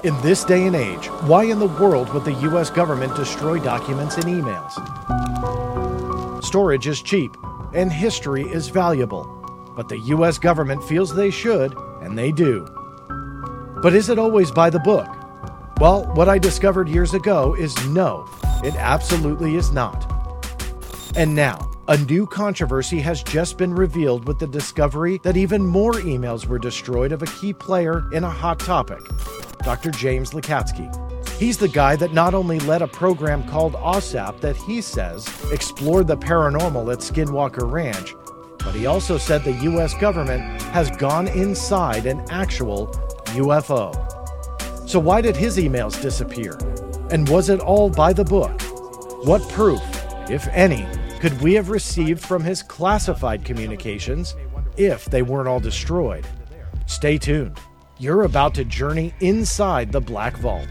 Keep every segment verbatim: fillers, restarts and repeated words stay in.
In this day and age, why in the world would the U S government destroy documents and emails? Storage is cheap, and history is valuable. But the U S government feels they should, and they do. But is it always by the book? Well, what I discovered years ago is no, it absolutely is not. And now, a new controversy has just been revealed with the discovery that even more emails were destroyed of a key player in a hot topic, Doctor James Lacatski. He's the guy that not only led a program called OSAP that he says explored the paranormal at Skinwalker Ranch, but he also said the U S government has gone inside an actual U F O. So why did his emails disappear? And was it all by the book? What proof, if any, could we have received from his classified communications if they weren't all destroyed? Stay tuned. You're about to journey inside the Black Vault.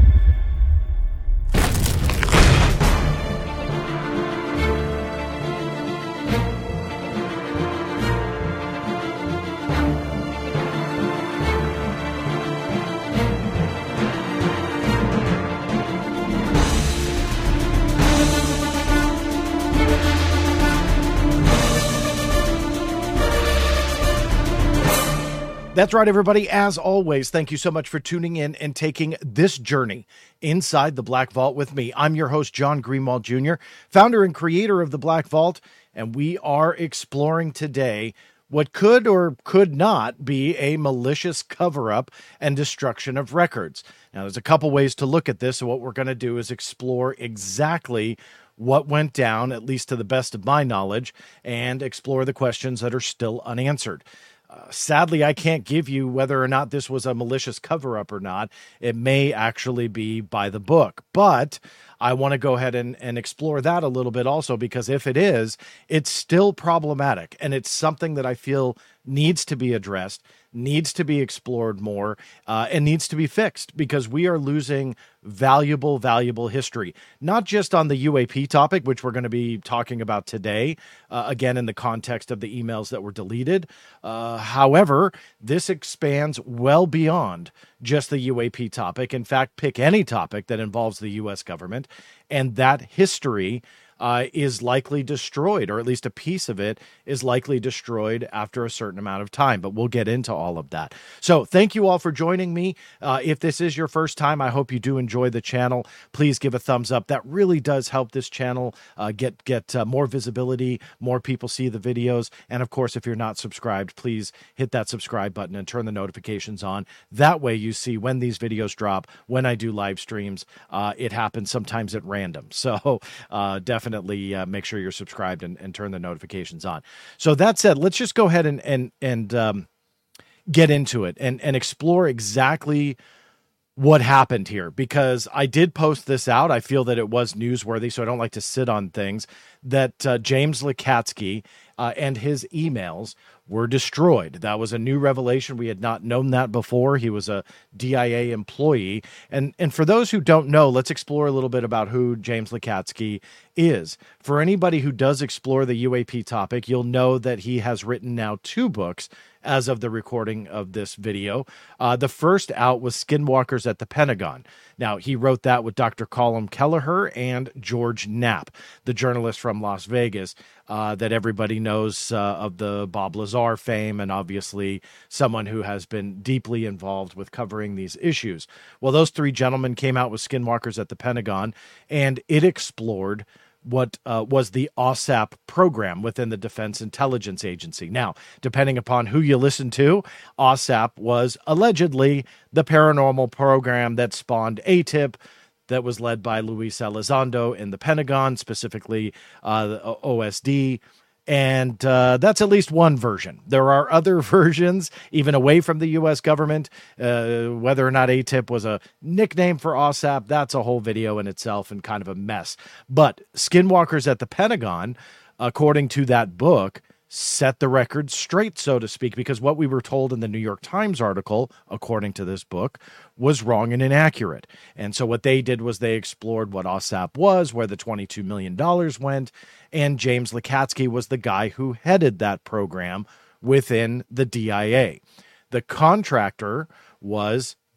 That's right, everybody. As always, thank you so much for tuning in and taking this journey inside the Black Vault with me. I'm your host, John Greenwald Junior, founder and creator of the Black Vault, and we are exploring today what could or could not be a malicious cover-up and destruction of records. Now, there's a couple ways to look at this, and what we're going to do is explore exactly what went down, at least to the best of my knowledge, and explore the questions that are still unanswered. Uh, sadly, I can't give you whether or not this was a malicious cover-up or not. It may actually be by the book, but I want to go ahead and, and explore that a little bit also, because if it is, it's still problematic, and it's something that I feel needs to be addressed, needs to be explored more, uh, and needs to be fixed, because we are losing valuable, valuable history, not just on the U A P topic, which we're going to be talking about today, uh, again, in the context of the emails that were deleted. Uh, however, this expands well beyond just the U A P topic. In fact, pick any topic that involves the U S government, and that history Uh, is likely destroyed, or at least a piece of it is likely destroyed after a certain amount of time. But we'll get into all of that. So thank you all for joining me. Uh, if this is your first time, I hope you do enjoy the channel. Please give a thumbs up. That really does help this channel uh, get, get uh, more visibility, more people see the videos. And of course, if you're not subscribed, please hit that subscribe button and turn the notifications on. That way you see when these videos drop, when I do live streams. Uh, it happens sometimes at random. So uh, definitely Definitely uh, make sure you're subscribed and, and turn the notifications on. So that said, let's just go ahead and and and um, get into it and and explore exactly what happened here, because I did post this out. I feel that it was newsworthy, so I don't like to sit on things. That uh, James Lacatski uh, and his emails were destroyed. That was a new revelation. We had not known that before. He was a D I A employee. And and for those who don't know, let's explore a little bit about who James Lacatski is. For anybody who does explore the U A P topic, you'll know that he has written now two books as of the recording of this video. Uh, the first out was Skinwalkers at the Pentagon. Now, he wrote that with Doctor Colm Kelleher and George Knapp, the journalist from Las Vegas uh, that everybody knows uh, of the Bob Lazar fame, and obviously someone who has been deeply involved with covering these issues. Well, those three gentlemen came out with Skinwalkers at the Pentagon, and it explored what uh, was the OSAP program within the Defense Intelligence Agency. Now, depending upon who you listen to, OSAP was allegedly the paranormal program that spawned A T I P, that was led by Luis Elizondo in the Pentagon, specifically uh, the O S D. And uh, that's at least one version. There are other versions, even away from the U S government. Uh, whether or not A T I P was a nickname for OSAP, that's a whole video in itself and kind of a mess. But Skinwalkers at the Pentagon, according to that book, set the record straight, so to speak, because what we were told in the New York Times article, according to this book, was wrong and inaccurate. And so what they did was they explored what OSAP was, where the twenty-two million dollars went, and James Lacatski was the guy who headed that program within the D I A. The contractor was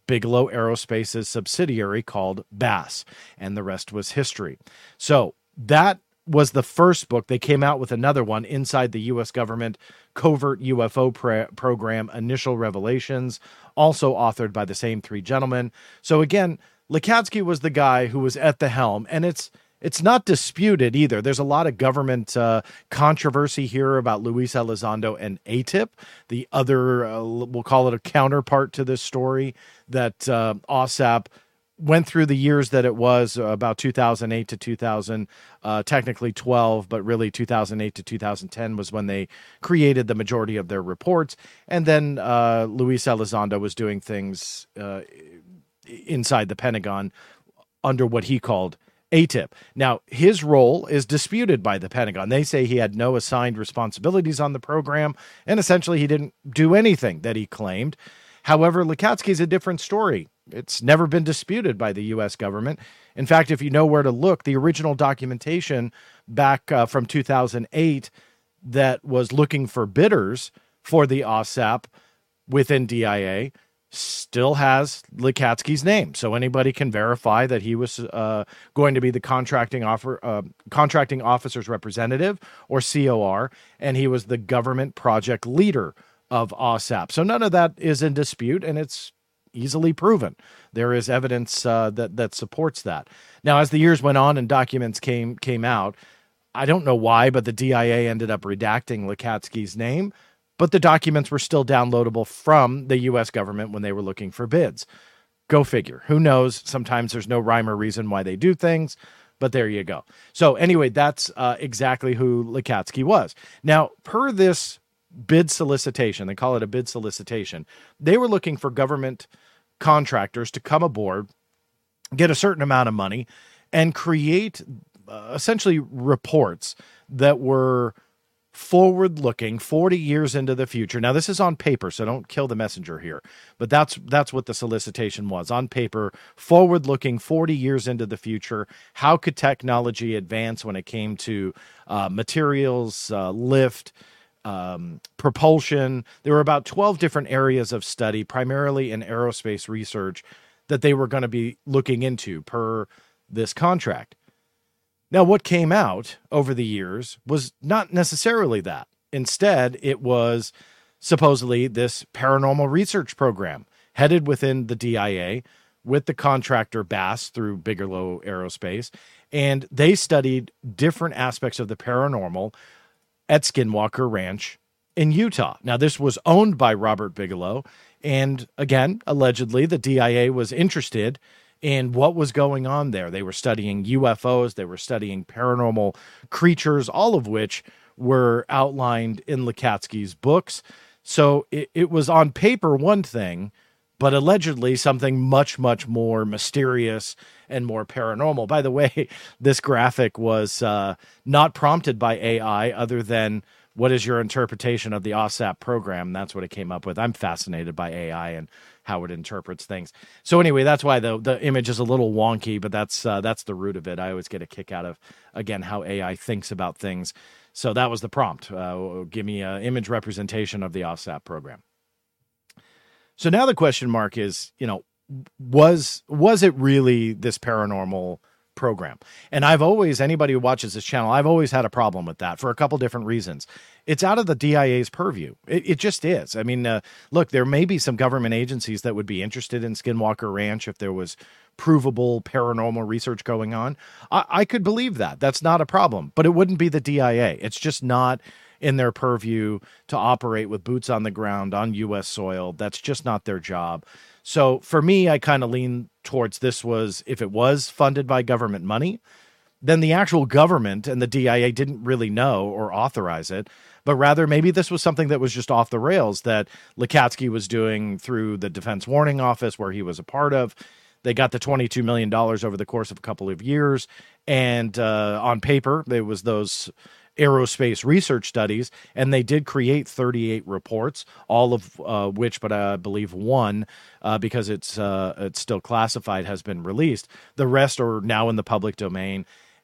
Bigelow Aerospace's subsidiary called Bass, and the rest was history. So that was the first book. They came out with another one, Inside the U S Government Covert U F O Pro- Program, Initial Revelations, also authored by the same three gentlemen. So again, Lacatski was the guy who was at the helm, and it's it's not disputed either. There's a lot of government uh, controversy here about Luis Elizondo and A T I P, the other, uh, we'll call it a counterpart to this story, that uh, OSAP went through the years that it was, uh, about two thousand eight to two thousand, uh, technically twelve, but really two thousand eight to two thousand ten was when they created the majority of their reports. And then uh, Luis Elizondo was doing things uh, inside the Pentagon under what he called A T I P. Now, his role is disputed by the Pentagon. They say he had no assigned responsibilities on the program, and essentially he didn't do anything that he claimed. However, Lacatski's a different story. It's never been disputed by the U S government. In fact, if you know where to look, the original documentation back uh, from two thousand eight that was looking for bidders for the OSAP within D I A still has Lacatski's name. So anybody can verify that he was uh, going to be the contracting offer, uh, contracting officer's representative, or C O R, and he was the government project leader of OSAP. So none of that is in dispute, and it's easily proven. There is evidence uh, that that supports that. Now, as the years went on and documents came came out, I don't know why, but the D I A ended up redacting Lacatski's name, but the documents were still downloadable from the U S government when they were looking for bids. Go figure. Who knows? Sometimes there's no rhyme or reason why they do things, but there you go. So anyway, that's uh, exactly who Lacatski was. Now, per this bid solicitation, they call it a bid solicitation, they were looking for government contractors to come aboard, get a certain amount of money, and create uh, essentially reports that were forward-looking, forty years into the future. Now, this is on paper, so don't kill the messenger here, but that's that's what the solicitation was. On paper, forward-looking, forty years into the future. How could technology advance when it came to uh, materials, uh, lift, um, propulsion? There were about twelve different areas of study, primarily in aerospace research, that they were going to be looking into per this contract. Now, what came out over the years was not necessarily that. Instead, it was supposedly this paranormal research program headed within the D I A with the contractor Bass through Bigelow Aerospace, and they studied different aspects of the paranormal at Skinwalker Ranch in Utah. Now, this was owned by Robert Bigelow, and again, allegedly, the D I A was interested in what was going on there. They were studying U F Os, they were studying paranormal creatures, all of which were outlined in Lacatski's books. So it, it was on paper one thing, but allegedly something much, much more mysterious and more paranormal. By the way, this graphic was uh, not prompted by A I, other than what is your interpretation of the OSAP program? That's what it came up with. I'm fascinated by A I and how it interprets things. So anyway, that's why the the image is a little wonky, but that's uh, that's the root of it. I always get a kick out of, again, how A I thinks about things. So that was the prompt. Uh, give me an image representation of the OSAP program. So now the question mark is, you know, was was it really this paranormal program? And I've always, anybody who watches this channel, I've always had a problem with that for a couple different reasons. It's out of the D I A's purview. It, it just is. I mean, uh, look, there may be some government agencies that would be interested in Skinwalker Ranch if there was provable paranormal research going on. I, I could believe that. That's not a problem, but it wouldn't be the D I A. It's just not in their purview to operate with boots on the ground on U S soil. That's just not their job. So for me, I kind of lean towards this was, if it was funded by government money, then the actual government and the D I A didn't really know or authorize it, but rather maybe this was something that was just off the rails that Lacatski was doing through the Defense Warning Office, where he was a part of. They got the twenty-two million dollars over the course of a couple of years, and uh, on paper, there was those aerospace research studies, and they did create thirty-eight reports, all of uh, which, but I believe one, uh, because it's uh, it's still classified, has been released. The rest are now in the public domain.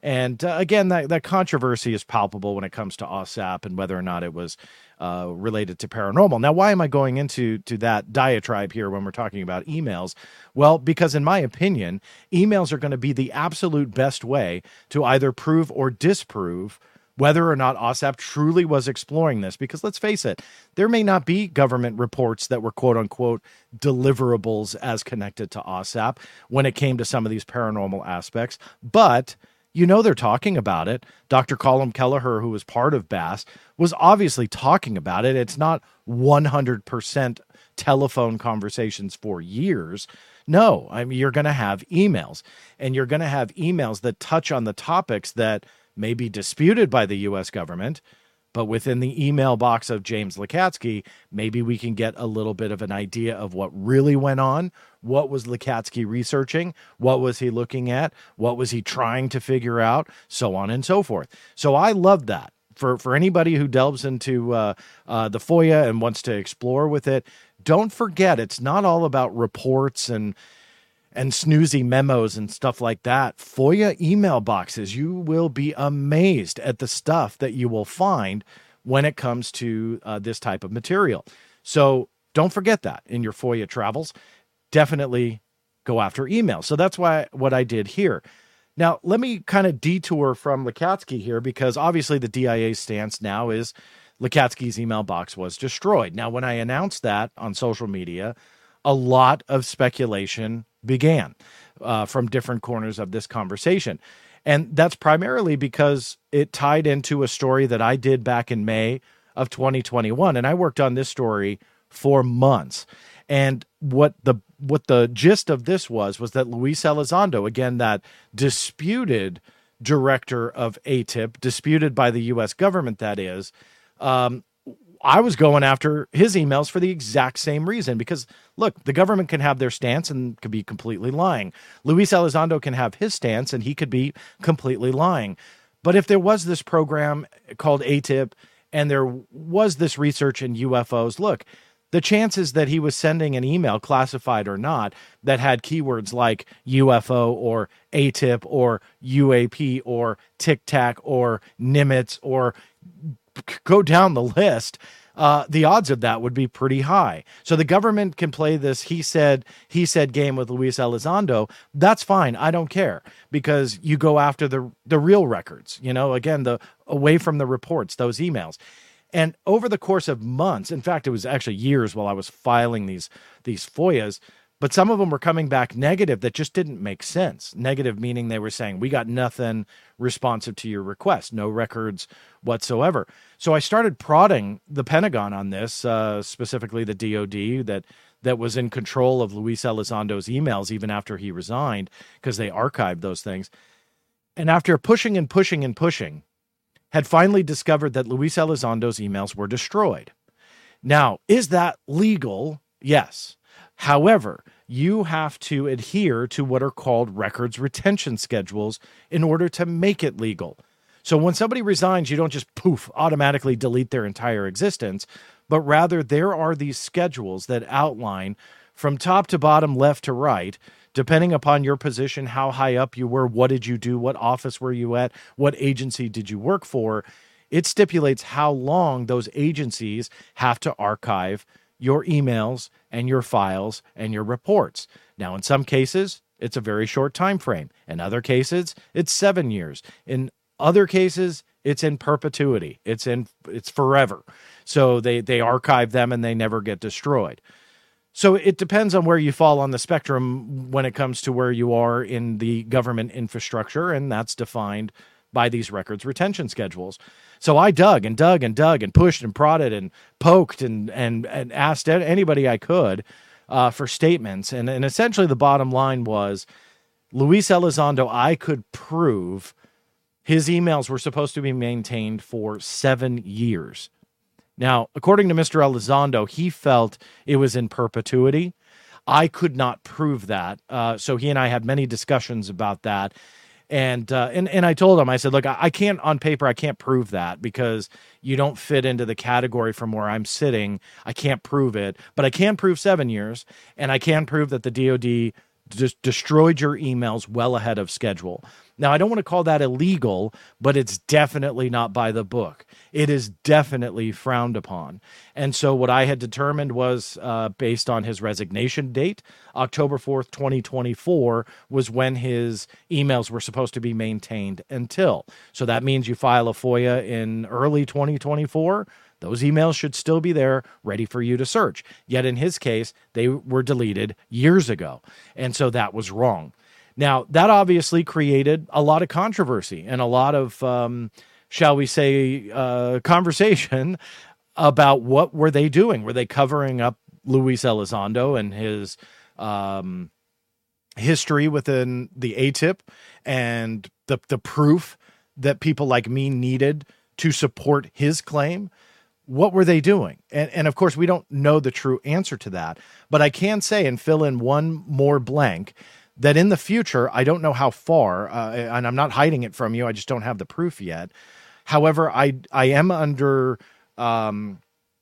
And uh, again, that, that controversy is palpable when it comes to OSAP and whether or not it was uh, related to paranormal. Now, why am I going into to that diatribe here when we're talking about emails? Well, because in my opinion, emails are going to be the absolute best way to either prove or disprove whether or not OSAP truly was exploring this. Because let's face it, there may not be government reports that were quote unquote deliverables as connected to OSAP when it came to some of these paranormal aspects, but you know they're talking about it. Doctor Colin Kelleher, who was part of B A S, was obviously talking about it. It's not one hundred percent telephone conversations for years. No, I mean, you're going to have emails, and you're going to have emails that touch on the topics that may be disputed by the U S government, but within the email box of James Lacatski, maybe we can get a little bit of an idea of what really went on. What was Lacatski researching? What was he looking at? What was he trying to figure out? So on and so forth. So I love that. For, for anybody who delves into uh, uh, the FOIA and wants to explore with it, don't forget it's not all about reports and and snoozy memos and stuff like that. FOIA email boxes, you will be amazed at the stuff that you will find when it comes to uh, this type of material. So don't forget that in your FOIA travels. Definitely go after email. So that's why what I did here. Now, let me kind of detour from Lacatski here, because obviously the D I A's stance now is Lacatski's email box was destroyed. Now, when I announced that on social media, a lot of speculation began uh, from different corners of this conversation. And that's primarily because it tied into a story that I did back in May of twenty twenty-one. And I worked on this story for months. And what the what the gist of this was, was that Luis Elizondo, again, that disputed director of A T I P, disputed by the U S government, that is, um, I was going after his emails for the exact same reason, because look, the government can have their stance and could be completely lying. Luis Elizondo can have his stance and he could be completely lying. But if there was this program called A T I P and there was this research in U F Os, look, the chances that he was sending an email, classified or not, that had keywords like U F O or A T I P or U A P or Tic Tac or Nimitz or go down the list, uh, the odds of that would be pretty high. So the government can play this he said, he said game with Luis Elizondo. That's fine. I don't care, because you go after the the real records, you know, again, the away from the reports, those emails. And over the course of months, in fact, it was actually years while I was filing these these FOIAs, but some of them were coming back negative that just didn't make sense. Negative meaning they were saying, we got nothing responsive to your request, no records whatsoever. So I started prodding the Pentagon on this, uh, specifically the D O D that that was in control of Luis Elizondo's emails even after he resigned, because they archived those things. And after pushing and pushing and pushing, had finally discovered that Luis Elizondo's emails were destroyed. Now, is that legal? Yes. However, you have to adhere to what are called records retention schedules in order to make it legal. So when somebody resigns, you don't just poof, automatically delete their entire existence, but rather there are these schedules that outline from top to bottom, left to right, depending upon your position, how high up you were, what did you do, what office were you at, what agency did you work for. It stipulates how long those agencies have to archive your emails and your files and your reports. Now, in some cases, it's a very short time frame. In other cases, it's seven years. In other cases, it's in perpetuity. It's in it's forever. So they they archive them and they never get destroyed. So it depends on where you fall on the spectrum when it comes to where you are in the government infrastructure, and that's defined by these records retention schedules. So I dug and dug and dug and pushed and prodded and poked and and, and asked anybody I could uh, for statements. And, and essentially the bottom line was, Luis Elizondo, I could prove his emails were supposed to be maintained for seven years. Now, according to Mister Elizondo, he felt it was in perpetuity. I could not prove that. Uh, so he and I had many discussions about that. And, uh, and, and I told him, I said, look, I, I can't on paper, I can't prove that because you don't fit into the category from where I'm sitting. I can't prove it, but I can prove seven years. And I can prove that the D O D just destroyed your emails well ahead of schedule. Now, I don't want to call that illegal, but it's definitely not by the book. It is definitely frowned upon. And so what I had determined was, uh, based on his resignation date, October fourth, twenty twenty-four, was when his emails were supposed to be maintained until. So that means you file a FOIA in early twenty twenty-four, those emails should still be there, ready for you to search. Yet in his case, they were deleted years ago. And so that was wrong. Now, that obviously created a lot of controversy and a lot of, um, shall we say, uh, conversation about what were they doing. Were they covering up Luis Elizondo and his um, history within the A T I P and the, the proof that people like me needed to support his claim? What were they doing? And, and of course, we don't know the true answer to that. But I can say, and fill in one more blank, that in the future, I don't know how far, uh, and I'm not hiding it from you, I just don't have the proof yet. However, I I am under, um,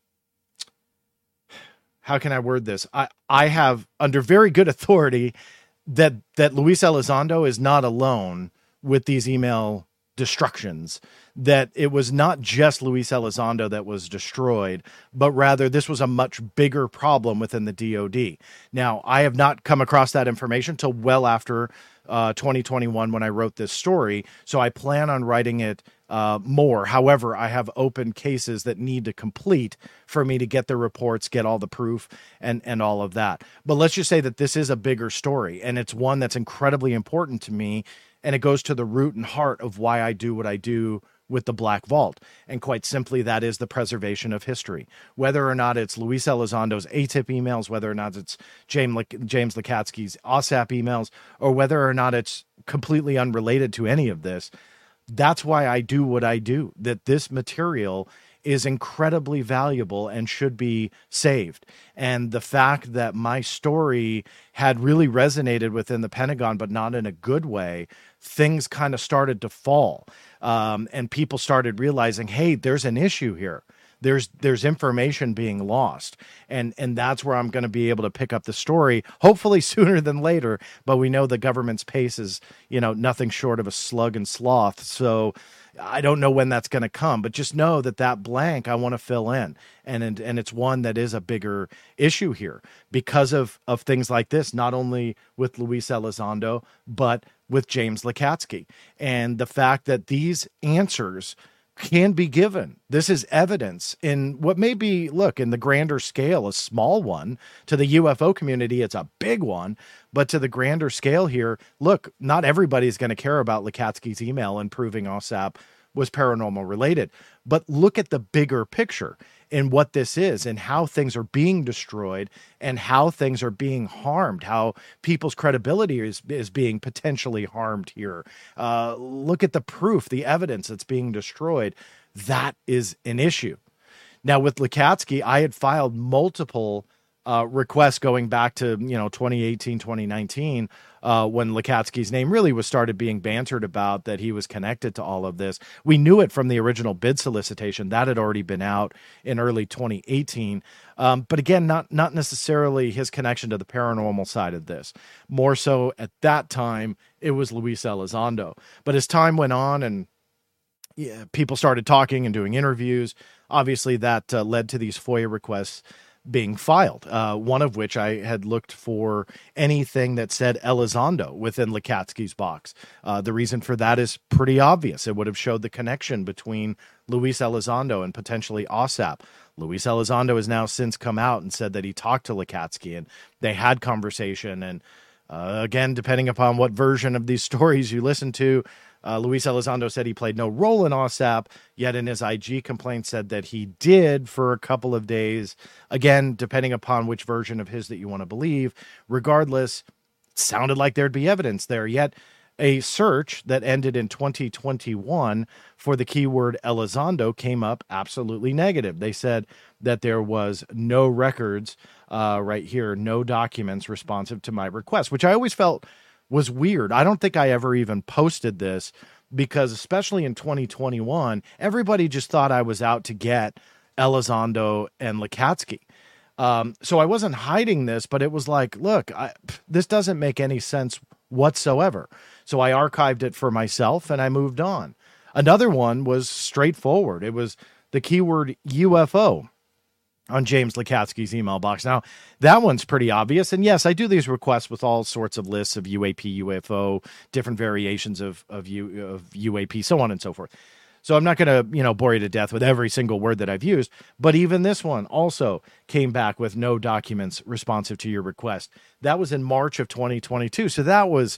how can I word this? I, I have under very good authority that, that Luis Elizondo is not alone with these email destructions, that it was not just Luis Elizondo that was destroyed, but rather this was a much bigger problem within the D O D. Now, I have not come across that information till well after uh, twenty twenty-one when I wrote this story, so I plan on writing it uh, more. However, I have open cases that need to complete for me to get the reports, get all the proof, and, and all of that. But let's just say that this is a bigger story, and it's one that's incredibly important to me, and it goes to the root and heart of why I do what I do with the Black Vault. And quite simply, that is the preservation of history. Whether or not it's Luis Elizondo's A T I P emails, whether or not it's James, James Lacatski's OSAP emails, or whether or not it's completely unrelated to any of this, that's why I do what I do, that this material is incredibly valuable and should be saved. And the fact that my story had really resonated within the Pentagon, but not in a good way, things kind of started to fall. Um, and people started realizing, hey, there's an issue here. There's there's information being lost. And, and that's where I'm going to be able to pick up the story, hopefully sooner than later. But we know the government's pace is, you know, nothing short of a slug and sloth. So I don't know when that's going to come, but just know that that blank I want to fill in. And, and, and it's one that is a bigger issue here because of, of things like this, not only with Luis Elizondo, but with James Lacatsky. And the fact that these answers can be given. This is evidence in what may be, look, in the grander scale, a small one. To the U F O community, it's a big one. But to the grander scale here, look, not everybody's going to care about Lakatsky's email and proving OSAP was paranormal related. But look at the bigger picture in what this is and how things are being destroyed and how things are being harmed, how people's credibility is, is being potentially harmed here. Uh, look at the proof, the evidence that's being destroyed. That is an issue. Now, with Lakatsky, I had filed multiple uh, requests going back to, you know, twenty eighteen, twenty nineteen, uh, when Lakatsky's name really was started being bantered about that he was connected to all of this. We knew it from the original bid solicitation. That had already been out in early twenty eighteen. Um, but again, not, not necessarily his connection to the paranormal side of this. More so at that time, it was Luis Elizondo. But as time went on and yeah, people started talking and doing interviews, obviously that uh, led to these FOIA requests being filed, uh, one of which I had looked for anything that said Elizondo within Lakatsky's box. Uh, the reason for that is pretty obvious. It would have showed the connection between Luis Elizondo and potentially OSAP. Luis Elizondo has now since come out and said that he talked to Lakatsky and they had conversation. And uh, again, depending upon what version of these stories you listen to, Uh, Luis Elizondo said he played no role in OSAP, yet in his I G complaint said that he did for a couple of days. Again, depending upon which version of his that you want to believe. Regardless, it sounded like there'd be evidence there. Yet a search that ended in twenty twenty-one for the keyword Elizondo came up absolutely negative. They said that there was no records uh, right here, no documents responsive to my request, which I always felt was weird. I don't think I ever even posted this because especially in twenty twenty-one, everybody just thought I was out to get Elizondo and Lakatsky. Um, so I wasn't hiding this, but it was like, look, I, this doesn't make any sense whatsoever. So I archived it for myself and I moved on. Another one was straightforward. It was the keyword U F O on James Lakatsky's email box. Now, that one's pretty obvious. And yes, I do these requests with all sorts of lists of U A P, U F O, different variations of, of, U, of U A P, so on and so forth. So I'm not going to, you know, bore you to death with every single word that I've used. But even this one also came back with no documents responsive to your request. That was in March of twenty twenty-two. So that was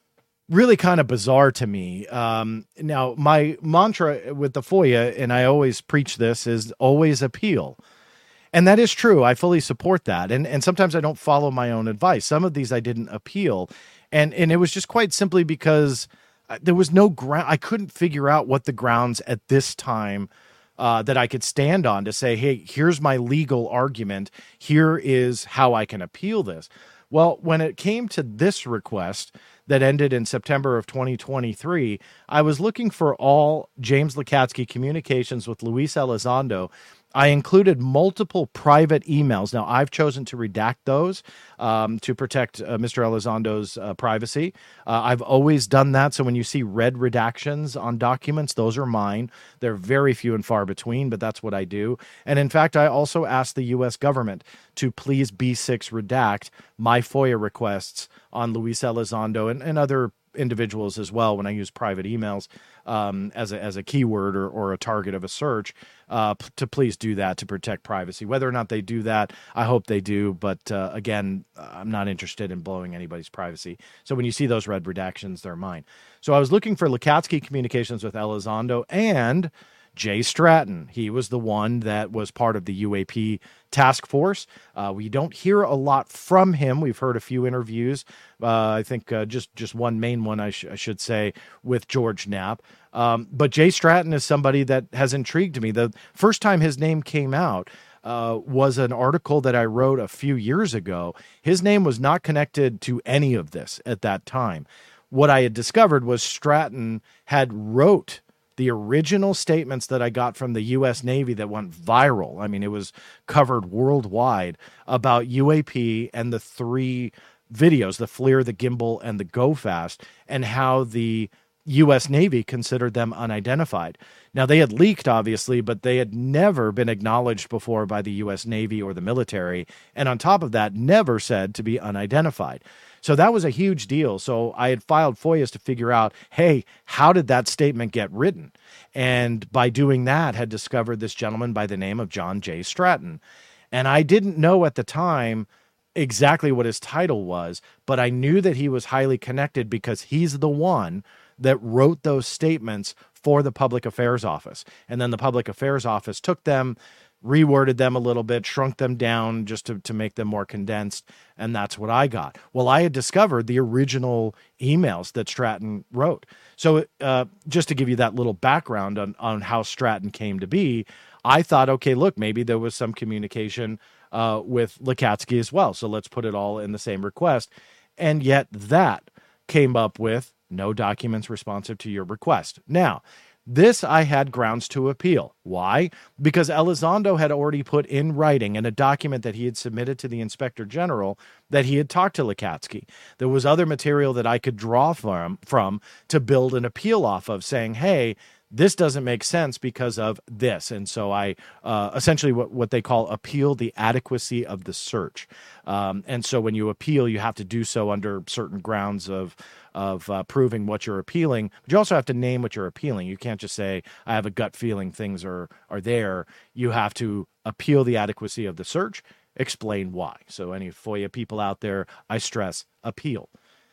really kind of bizarre to me. Um, now, my mantra with the FOIA, and I always preach this, is always appeal. And that is true. I fully support that. And and sometimes I don't follow my own advice. Some of these I didn't appeal. And and it was just quite simply because there was no ground. I couldn't figure out what the grounds at this time uh, that I could stand on to say, hey, here's my legal argument. Here is how I can appeal this. Well, when it came to this request that ended in September of twenty twenty-three, I was looking for all James Lakatsky communications with Luis Elizondo. I included multiple private emails. Now, I've chosen to redact those um, to protect uh, Mister Elizondo's uh, privacy. Uh, I've always done that. So when you see red redactions on documents, those are mine. They're very few and far between, but that's what I do. And in fact, I also asked the U S government to please B six redact my FOIA requests on Luis Elizondo and, and other individuals as well when I use private emails um, as a, as a keyword or, or a target of a search, uh, p- to please do that to protect privacy. Whether or not they do that, I hope they do. But uh, again, I'm not interested in blowing anybody's privacy. So when you see those red redactions, they're mine. So I was looking for Lakatsky communications with Elizondo and Jay Stratton. He was the one that was part of the U A P task force. Uh, we don't hear a lot from him. We've heard a few interviews. Uh, I think uh, just just one main one, I, sh- I should say, with George Knapp. Um, but Jay Stratton is somebody that has intrigued me. The first time his name came out uh, was an article that I wrote a few years ago. His name was not connected to any of this at that time. What I had discovered was Stratton had wrote the original statements that I got from the U S Navy that went viral. I mean, it was covered worldwide about U A P and the three videos, the FLIR, the Gimbal, and the Go Fast, and how the U S Navy considered them unidentified. Now, they had leaked, obviously, but they had never been acknowledged before by the U S Navy or the military. And on top of that, never said to be unidentified. So that was a huge deal. So I had filed FOIAs to figure out, hey, how did that statement get written? And by doing that, had discovered this gentleman by the name of John J. Stratton. And I didn't know at the time exactly what his title was, but I knew that he was highly connected because he's the one that wrote those statements for the Public Affairs Office. And then the Public Affairs Office took them, reworded them a little bit, shrunk them down just to, to make them more condensed, and that's what I got. Well, I had discovered the original emails that Stratton wrote. So uh, just to give you that little background on, on how Stratton came to be, I thought, okay, look, maybe there was some communication uh, with Lakatsky as well, so let's put it all in the same request. And yet that came up with no documents responsive to your request. Now, this I had grounds to appeal. Why? Because Elizondo had already put in writing in a document that he had submitted to the Inspector General that he had talked to Lakatsky. There was other material that I could draw from, from to build an appeal off of, saying, hey, this doesn't make sense because of this. And so I uh, essentially what, what they call appeal the adequacy of the search. Um, and so when you appeal, you have to do so under certain grounds of of uh, proving what you're appealing. But you also have to name what you're appealing. You can't just say, I have a gut feeling things are, are there. You have to appeal the adequacy of the search, explain why. So any FOIA people out there, I stress appeal.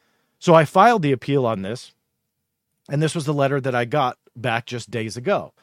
So I filed the appeal on this, and this was the letter that I got back just days ago.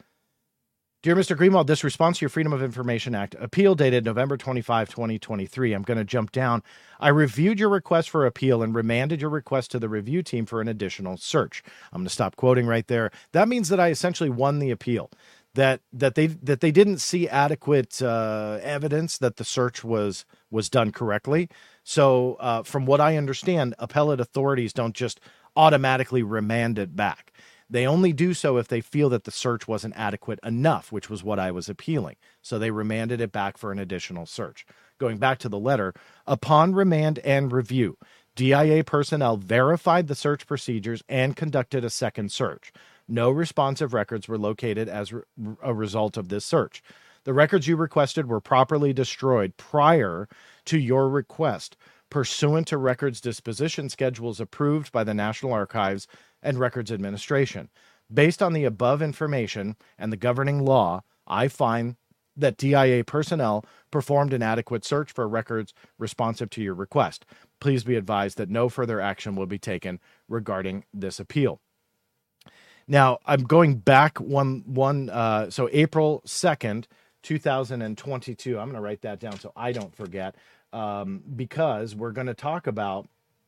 Dear Mister Greenwald, this response to your Freedom of Information Act appeal dated November twenty-fifth, twenty twenty-three. I'm going to jump down. I reviewed your request for appeal and remanded your request to the review team for an additional search. I'm going to stop quoting right there. That means that I essentially won the appeal, that that they that they didn't see adequate uh, evidence that the search was was done correctly. So uh, from what I understand, appellate authorities don't just automatically remand it back. They only do so if they feel that the search wasn't adequate enough, which was what I was appealing. So they remanded it back for an additional search. Going back to the letter, upon remand and review, D I A personnel verified the search procedures and conducted a second search. No responsive records were located as re- a result of this search. The records you requested were properly destroyed prior to your request, pursuant to records disposition schedules approved by the National Archives and Records Administration. Based on the above information and the governing law, I find that D I A personnel performed an adequate search for records responsive to your request. Please be advised that no further action will be taken regarding this appeal. Now, I'm going back one, one uh, so April second, two thousand twenty-two. I'm going to write that down so I don't forget, um, because we're going to talk about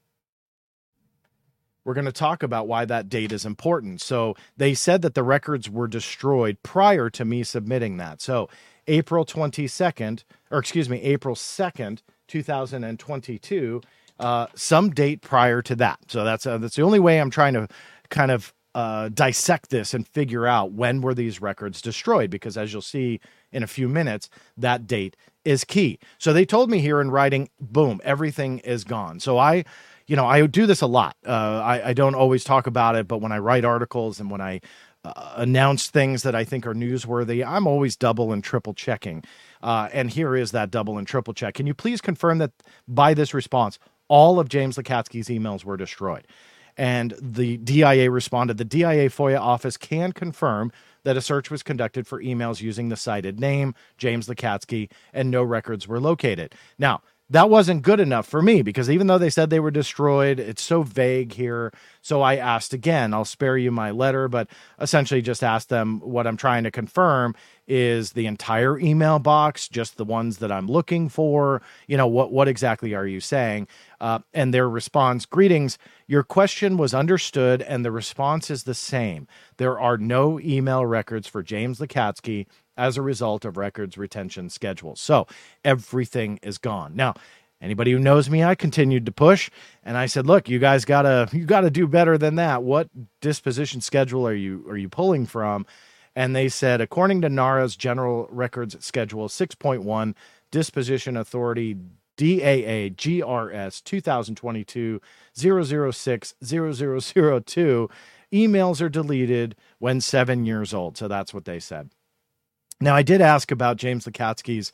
We're going to talk about why that date is important. So they said that the records were destroyed prior to me submitting that. So April twenty-second, or excuse me, April second, two thousand twenty-two, uh, some date prior to that. So that's uh, that's the only way I'm trying to kind of uh, dissect this and figure out when were these records destroyed, because as you'll see in a few minutes, that date is key. So they told me here in writing, boom, everything is gone. So I, you know, I do this a lot. Uh, I, I don't always talk about it, but when I write articles and when I uh, announce things that I think are newsworthy, I'm always double and triple checking. Uh, and here is that double and triple check. Can you please confirm that by this response, all of James Lacatski's emails were destroyed? And the D I A responded, the D I A FOIA office can confirm that a search was conducted for emails using the cited name, James Lacatski, and no records were located. Now, that wasn't good enough for me, because even though they said they were destroyed, it's so vague here. So I asked again. I'll spare you my letter, but essentially just asked them what I'm trying to confirm is the entire email box, just the ones that I'm looking for. You know, what, what exactly are you saying? Uh, and their response, greetings, your question was understood and the response is the same. There are no email records for James Lacatski as a result of records retention schedules. So everything is gone. Now, anybody who knows me, I continued to push, and I said, look, you guys gotta, you gotta do better than that. What disposition schedule are you, are you pulling from? And they said, according to NARA's General Records Schedule six point one, Disposition Authority D A A G R S twenty twenty-two dash zero zero six dash zero zero zero two, emails are deleted when seven years old. So that's what they said. Now, I did ask about James Lacatski's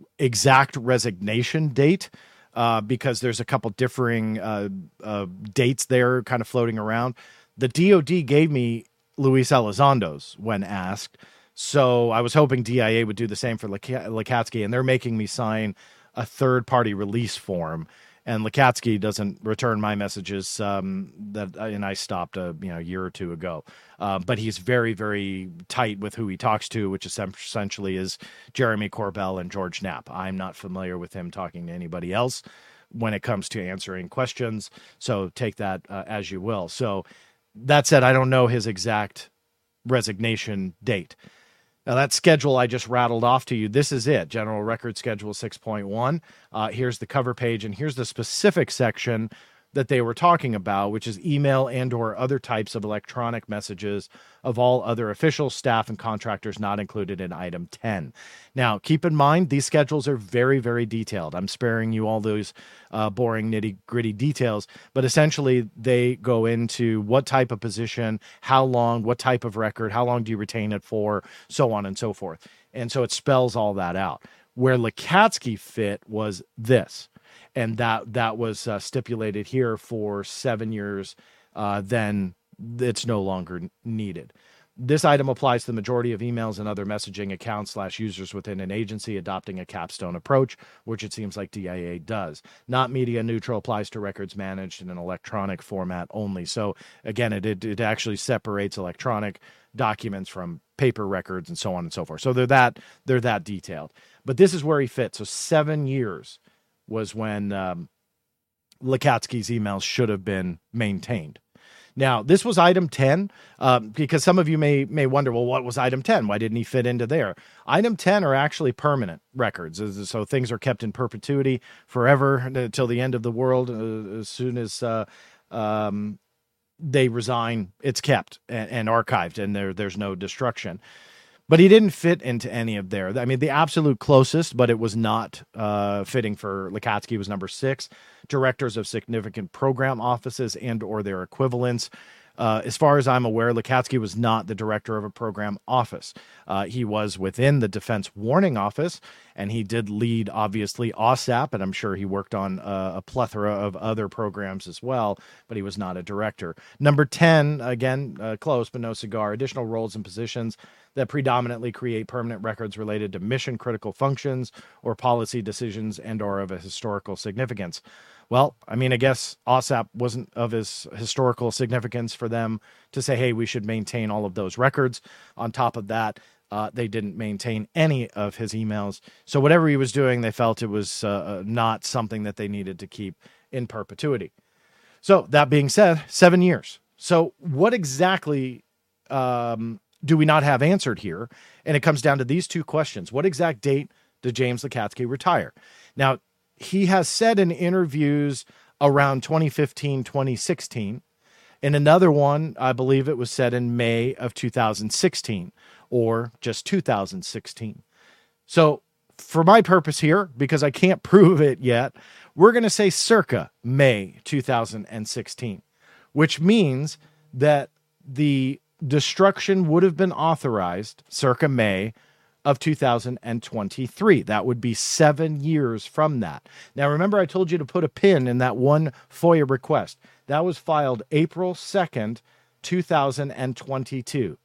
exact resignation date, uh, because there's a couple differing uh, uh, dates there kind of floating around. The D O D gave me Luis Elizondo's when asked, so I was hoping D I A would do the same for Lacatski, and they're making me sign a third-party release form. And Lacatski doesn't return my messages, um, that, and I stopped a you know year or two ago. Uh, but he's very, very tight with who he talks to, which essentially is Jeremy Corbell and George Knapp. I'm not familiar with him talking to anybody else when it comes to answering questions. So take that uh, as you will. So that said, I don't know his exact resignation date. Now, that schedule I just rattled off to you, this is it, General Record Schedule six point one. Uh, here's the cover page, and here's the specific section that they were talking about, which is email and or other types of electronic messages of all other officials, staff, and contractors not included in item ten. Now, keep in mind, these schedules are very, very detailed. I'm sparing you all those uh, boring, nitty-gritty details, but essentially they go into what type of position, how long, what type of record, how long do you retain it for, so on and so forth. And so it spells all that out. Where Lacatski fit was this. And that that was uh, stipulated here for seven years, uh, then it's no longer needed. This item applies to the majority of emails and other messaging accounts slash users within an agency adopting a capstone approach, which it seems like D I A does. Not media neutral, applies to records managed in an electronic format only. So again, it, it, it actually separates electronic documents from paper records and so on and so forth. So they're that, they're that detailed. But this is where he fits. So seven years was when um, Lacatski's emails should have been maintained. Now, this was item ten, um, because some of you may may wonder, well, what was item ten? Why didn't he fit into there? Item ten are actually permanent records, so things are kept in perpetuity forever until the end of the world. Uh, as soon as uh, um, they resign, it's kept and, and archived, and there there's no destruction. But he didn't fit into any of there. I mean, the absolute closest, but it was not uh, fitting for Lakatsky, was number six, directors of significant program offices and or their equivalents. Uh, as far as I'm aware, Lakatsky was not the director of a program office. Uh, he was within the Defense Warning Office, and he did lead, obviously, OSAP, and I'm sure he worked on uh, a plethora of other programs as well, but he was not a director. Number ten, again, uh, close but no cigar, additional roles and positions that predominantly create permanent records related to mission-critical functions or policy decisions and or of a historical significance. Well, I mean, I guess OSAP wasn't of his historical significance for them to say, hey, we should maintain all of those records. On top of that, uh, they didn't maintain any of his emails. So whatever he was doing, they felt it was uh, not something that they needed to keep in perpetuity. So that being said, seven years. So what exactly um, do we not have answered here? And it comes down to these two questions. What exact date did James Lakatsky retire? Now, he has said in interviews around twenty fifteen, twenty sixteen. In another one, I believe it was said in May of two thousand sixteen or just two thousand sixteen. So for my purpose here, because I can't prove it yet, we're going to say circa May two thousand sixteen, which means that the destruction would have been authorized circa May of two thousand twenty-three. That would be seven years from that. Now, remember, I told you to put a pin in that one FOIA request. That was filed April second, two thousand twenty-two.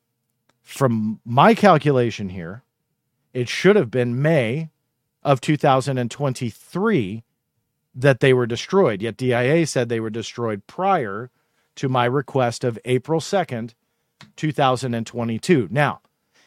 From my calculation here, it should have been May of two thousand twenty-three that they were destroyed. Yet D I A said they were destroyed prior to my request of April second, two thousand twenty-two. Now,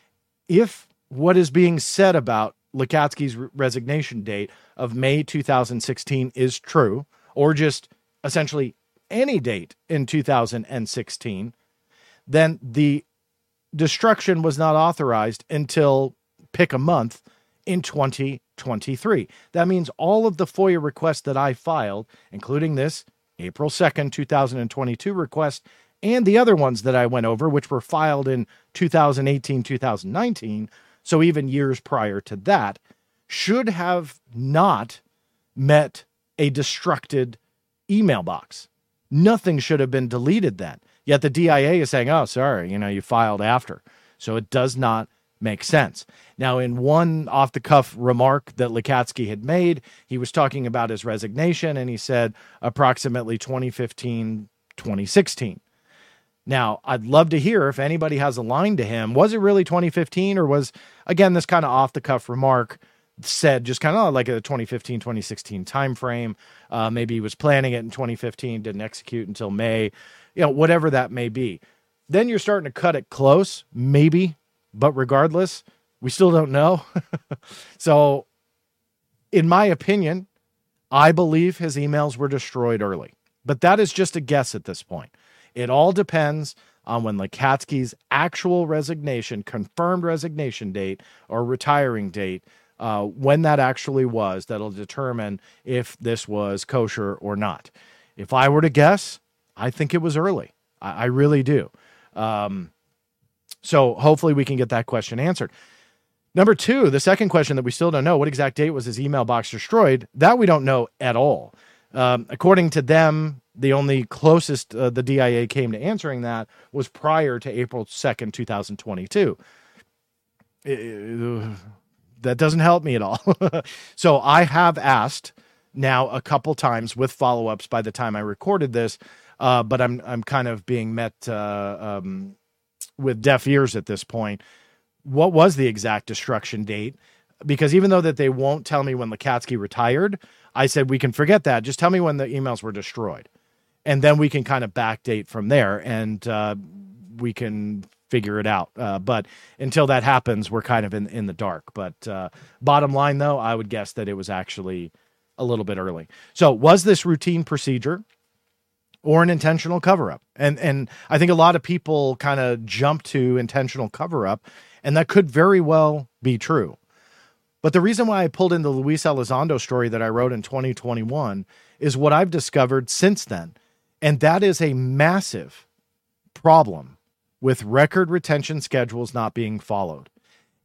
if what is being said about Lakatsky's resignation date of May two thousand sixteen is true, or just essentially any date in two thousand sixteen, then the destruction was not authorized until, pick a month, in twenty twenty-three. That means all of the FOIA requests that I filed, including this April second, two thousand twenty-two request, and the other ones that I went over, which were filed in two thousand eighteen, two thousand nineteen, so even years prior to that, should have not met a destructed email box. Nothing should have been deleted then. Yet the D I A is saying, oh, sorry, you know, you filed after. So it does not make sense. Now, in one off-the-cuff remark that Lakatsky had made, he was talking about his resignation, and he said approximately twenty fifteen, twenty sixteen. Now, I'd love to hear if anybody has a line to him. Was it really twenty fifteen, or was, again, this kind of off-the-cuff remark said just kind of like a twenty fifteen, twenty sixteen time frame? Uh, maybe he was planning it in twenty fifteen, didn't execute until May, you know, whatever that may be. Then you're starting to cut it close, maybe, but regardless, we still don't know. So, in my opinion, I believe his emails were destroyed early, but that is just a guess at this point. It all depends on when Lakatsky's actual resignation, confirmed resignation date or retiring date, uh, when that actually was, that'll determine if this was kosher or not. If I were to guess, I think it was early. I, I really do. Um, so hopefully we can get that question answered. Number two, the second question that we still don't know, what exact date was his email box destroyed? That we don't know at all. Um, according to them, the only closest uh, the D I A came to answering that was prior to April second, two thousand twenty-two. Uh, that doesn't help me at all. So I have asked now a couple times with follow-ups by the time I recorded this, uh, but I'm I'm kind of being met uh, um, with deaf ears at this point. What was the exact destruction date? Because even though that they won't tell me when Lakatsky retired, I said, we can forget that. Just tell me when the emails were destroyed. And then we can kind of backdate from there, and uh, we can figure it out. Uh, but until that happens, we're kind of in, in the dark. But uh, bottom line, though, I would guess that it was actually a little bit early. So was this routine procedure or an intentional cover-up? And, and I think a lot of people kind of jump to intentional cover-up, and that could very well be true. But the reason why I pulled in the Luis Elizondo story that I wrote in twenty twenty-one is what I've discovered since then. And that is a massive problem with record retention schedules not being followed.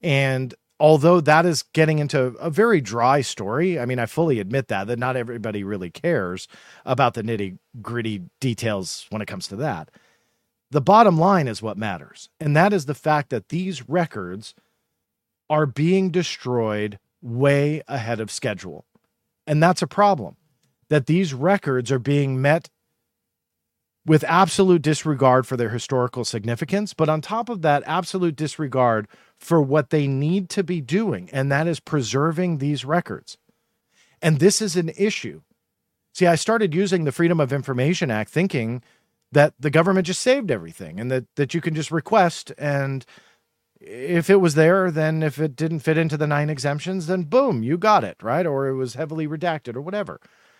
And although that is getting into a very dry story, I mean, I fully admit that, that not everybody really cares about the nitty gritty details when it comes to that. The bottom line is what matters. And that is the fact that these records are being destroyed way ahead of schedule. And that's a problem, that these records are being met with absolute disregard for their historical significance, but on top of that, absolute disregard for what they need to be doing, and that is preserving these records. And this is an issue. See, I started using the Freedom of Information Act thinking that the government just saved everything and that, that you can just request, and if it was there, then if it didn't fit into the nine exemptions, then boom, you got it, right? Or it was heavily redacted or whatever.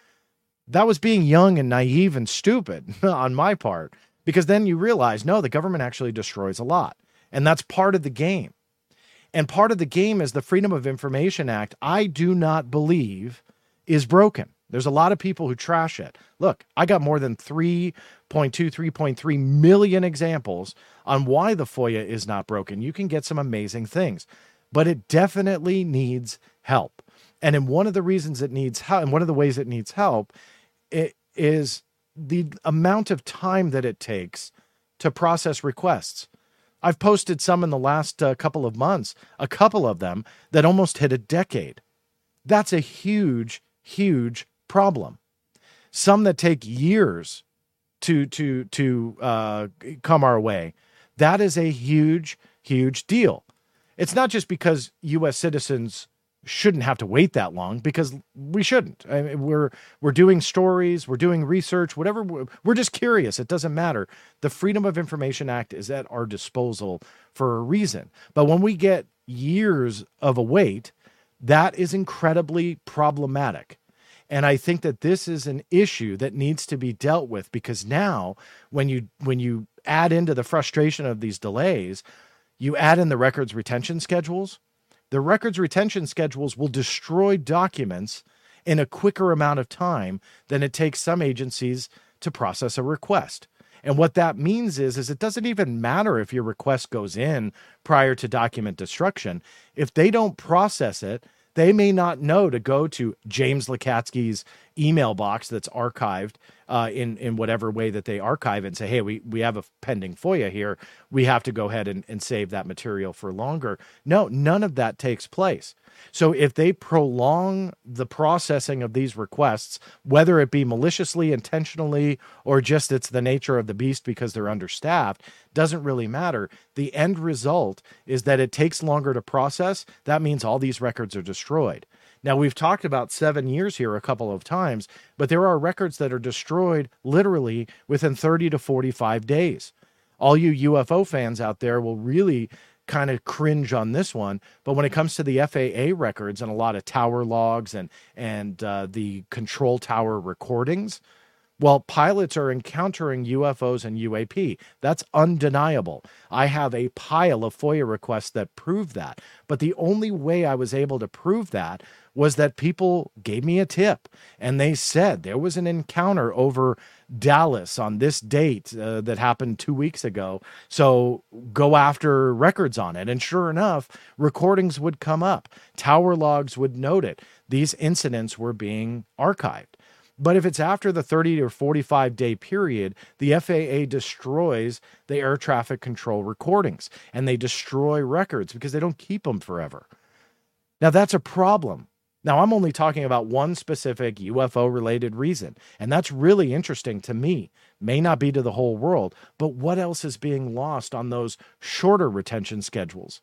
That was being young and naive and stupid on my part, because then you realize, no, the government actually destroys a lot. And that's part of the game. And part of the game is the Freedom of Information Act, I do not believe is broken. There's a lot of people who trash it. Look, I got more than three point two, three point three million examples on why the FOIA is not broken. You can get some amazing things, but it definitely needs help. And in one of the reasons it needs help, and one of the ways it needs help, it is the amount of time that it takes to process requests. I've posted some in the last uh, couple of months, a couple of them that almost hit a decade. That's a huge, huge problem. Some that take years to to to uh, come our way. That is a huge, huge deal. It's not just because U S citizens shouldn't have to wait that long, because we shouldn't. I mean, we're we're doing stories, we're doing research, whatever. We're, we're just curious. It doesn't matter. The Freedom of Information Act is at our disposal for a reason. But when we get years of a wait, that is incredibly problematic. And I think that this is an issue that needs to be dealt with, because now when you when you add into the frustration of these delays, you add in the records retention schedules. The records retention schedules will destroy documents in a quicker amount of time than it takes some agencies to process a request. And what that means is, is it doesn't even matter if your request goes in prior to document destruction. If they don't process it, they may not know to go to James Lakatsky's email box that's archived uh, in, in whatever way that they archive it and say, hey, we, we have a pending FOIA here. We have to go ahead and, and save that material for longer. No, none of that takes place. So if they prolong the processing of these requests, whether it be maliciously, intentionally, or just it's the nature of the beast because they're understaffed, doesn't really matter. The end result is that it takes longer to process. That means all these records are destroyed. Now, we've talked about seven years here a couple of times, but there are records that are destroyed literally within thirty to forty-five days. All you U F O fans out there will really kind of cringe on this one, but when it comes to the F A A records and a lot of tower logs and and uh, the control tower recordings, well, pilots are encountering U F Os and U A P. That's undeniable. I have a pile of FOIA requests that prove that, but the only way I was able to prove that was that people gave me a tip, and they said there was an encounter over Dallas on this date uh, that happened two weeks ago. So go after records on it. And sure enough, recordings would come up. Tower logs would note it. These incidents were being archived. But if it's after the thirty or forty-five day period, the F A A destroys the air traffic control recordings, and they destroy records because they don't keep them forever. Now, that's a problem. Now, I'm only talking about one specific U F O-related reason, and that's really interesting to me. May not be to the whole world, but what else is being lost on those shorter retention schedules?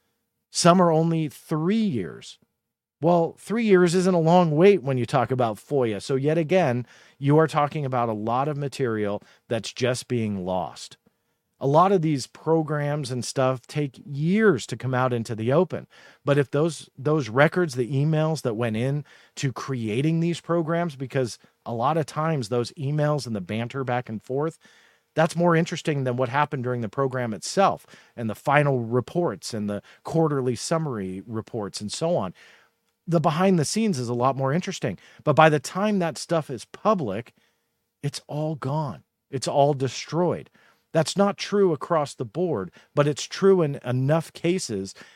Some are only three years. Well, three years isn't a long wait when you talk about FOIA. So yet again, you are talking about a lot of material that's just being lost. A lot of these programs and stuff take years to come out into the open. But if those those records, the emails that went in to creating these programs, because a lot of times those emails and the banter back and forth, that's more interesting than what happened during the program itself and the final reports and the quarterly summary reports and so on. The behind the scenes is a lot more interesting. But by the time that stuff is public, it's all gone. It's all destroyed. That's not true across the board, but it's true in enough cases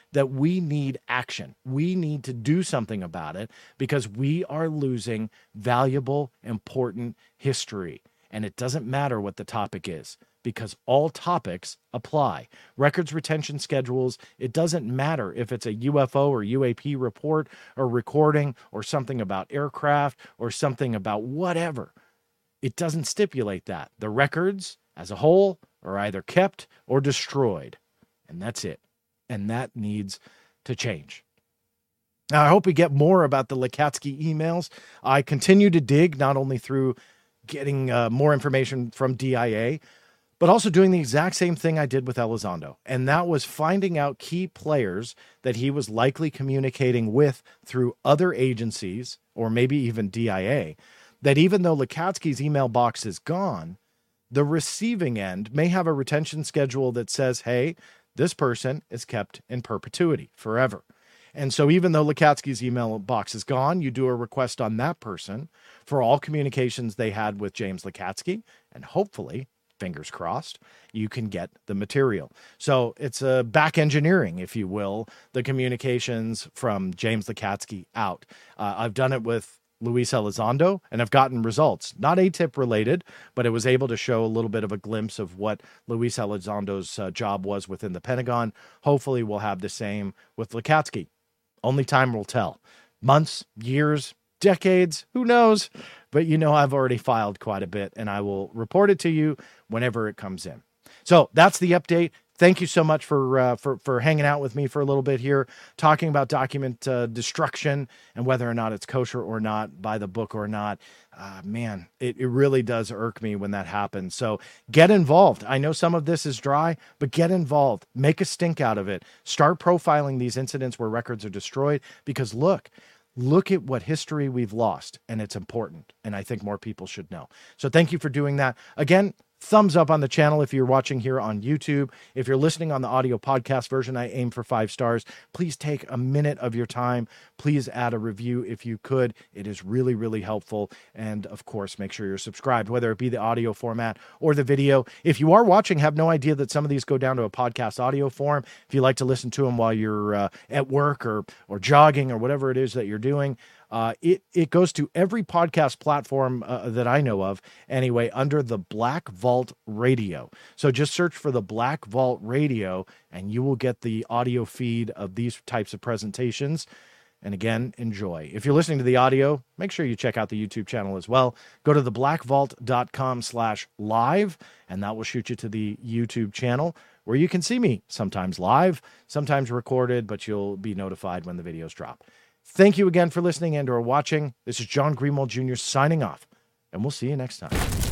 that we need action. We need to do something about it because we are losing valuable, important history. And it doesn't matter what the topic is, because all topics apply. Records retention schedules, it doesn't matter if it's a U F O or U A P report or recording or something about aircraft or something about whatever. It doesn't stipulate that. The records as a whole are either kept or destroyed. And that's it. And that needs to change. Now, I hope we get more about the Lakatsky emails. I continue to dig, not only through getting uh, more information from D I A, but also doing the exact same thing I did with Elizondo. And that was finding out key players that he was likely communicating with through other agencies, or maybe even D I A, that even though Lakatsky's email box is gone, the receiving end may have a retention schedule that says, hey, this person is kept in perpetuity forever. And so even though Lakatsky's email box is gone, you do a request on that person for all communications they had with James Lakatsky, and hopefully, fingers crossed, you can get the material. So it's a back engineering, if you will, the communications from James Lakatsky out. Uh, I've done it with Luis Elizondo, and I've gotten results. Not A T I P related, but it was able to show a little bit of a glimpse of what Luis Elizondo's uh, job was within the Pentagon. Hopefully we'll have the same with Lakatsky. Only time will tell. Months, years, decades, who knows? But you know I've already filed quite a bit, and I will report it to you whenever it comes in. So that's the update. Thank you so much for uh, for for hanging out with me for a little bit here, talking about document uh, destruction and whether or not it's kosher or not, by the book or not. Uh, man, it, it really does irk me when that happens. So get involved. I know some of this is dry, but get involved. Make a stink out of it. Start profiling these incidents where records are destroyed, because look, look at what history we've lost, and it's important. And I think more people should know. So thank you for doing that. Again, thumbs up on the channel if you're watching here on YouTube. If you're listening on the audio podcast version, I aim for five stars. Please take a minute of your time. Please add a review if you could. It is really, really helpful. And of course, make sure you're subscribed, whether it be the audio format or the video. If you are watching, have no idea that some of these go down to a podcast audio form. If you like to listen to them while you're uh, at work or or jogging or whatever it is that you're doing, Uh, it, it goes to every podcast platform uh, that I know of, anyway, under the Black Vault Radio. So just search for the Black Vault Radio, and you will get the audio feed of these types of presentations. And again, enjoy. If you're listening to the audio, make sure you check out the YouTube channel as well. Go to the black vault dot com slash live, and that will shoot you to the YouTube channel, where you can see me sometimes live, sometimes recorded, but you'll be notified when the videos drop. Thank you again for listening and or watching. This is John Greenwald Junior signing off, and we'll see you next time.